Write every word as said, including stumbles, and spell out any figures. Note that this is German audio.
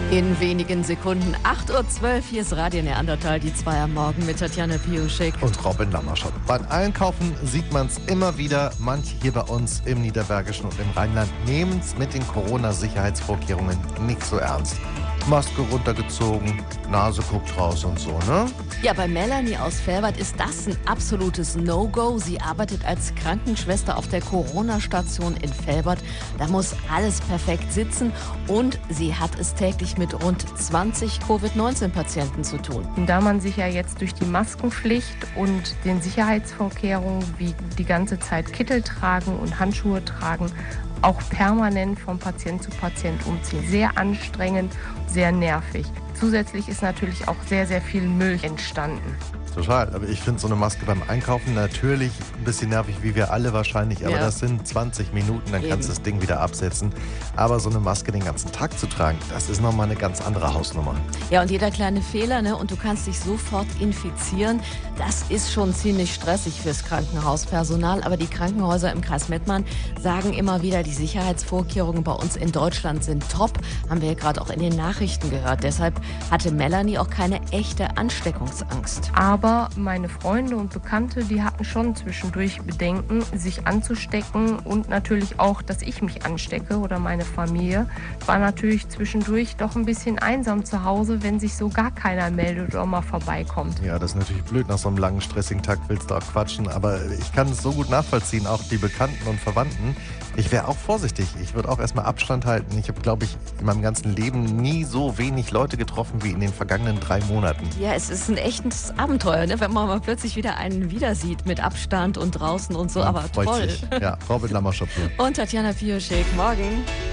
In wenigen Sekunden, acht Uhr zwölf, hier ist Radio Neandertal, die zwei am Morgen mit Tatjana Piuschek. Und Robin Lammerschott. Beim Einkaufen sieht man es immer wieder. Manche hier bei uns im Niederbergischen und im Rheinland nehmen es mit den Corona-Sicherheitsvorkehrungen nicht so ernst. Maske runtergezogen, Nase guckt raus und so, ne? Ja, bei Melanie aus Velbert ist das ein absolutes No-Go. Sie arbeitet als Krankenschwester auf der Corona-Station in Velbert. Da muss alles perfekt sitzen und sie hat es täglich mit rund zwanzig Covid neunzehn Patienten zu tun. Da man sich ja jetzt durch die Maskenpflicht und den Sicherheitsvorkehrungen wie die ganze Zeit Kittel tragen und Handschuhe tragen, auch permanent von Patient zu Patient umziehen. Sehr anstrengend, sehr nervig. Zusätzlich ist natürlich auch sehr, sehr viel Müll entstanden. Total, aber ich finde so eine Maske beim Einkaufen natürlich ein bisschen nervig, wie wir alle wahrscheinlich, aber ja. Das sind zwanzig Minuten, dann Eben. kannst du das Ding wieder absetzen. Aber so eine Maske den ganzen Tag zu tragen, das ist nochmal eine ganz andere Hausnummer. Ja, und jeder kleine Fehler, ne, und du kannst dich sofort infizieren, das ist schon ziemlich stressig fürs Krankenhauspersonal. Aber die Krankenhäuser im Kreis Mettmann sagen immer wieder, die Sicherheitsvorkehrungen bei uns in Deutschland sind top. Haben wir ja gerade auch in den Nachrichten gehört. Deshalb hatte Melanie auch keine echte Ansteckungsangst. Aber Aber meine Freunde und Bekannte, die hatten schon zwischendurch Bedenken, sich anzustecken und natürlich auch, dass ich mich anstecke oder meine Familie. War natürlich zwischendurch doch ein bisschen einsam zu Hause, wenn sich so gar keiner meldet oder mal vorbeikommt. Ja, das ist natürlich blöd. Nach so einem langen, stressigen Tag willst du auch quatschen. Aber ich kann es so gut nachvollziehen, auch die Bekannten und Verwandten. Ich wäre auch vorsichtig. Ich würde auch erstmal Abstand halten. Ich habe, glaube ich, in meinem ganzen Leben nie so wenig Leute getroffen wie in den vergangenen drei Monaten. Ja, es ist ein echtes Abenteuer, ne? Wenn man mal plötzlich wieder einen wieder sieht mit Abstand und draußen und so. Man Aber freut toll. Sich. Ja, Robin Lammerschott hier. Und Tatjana Piuschek, morgen.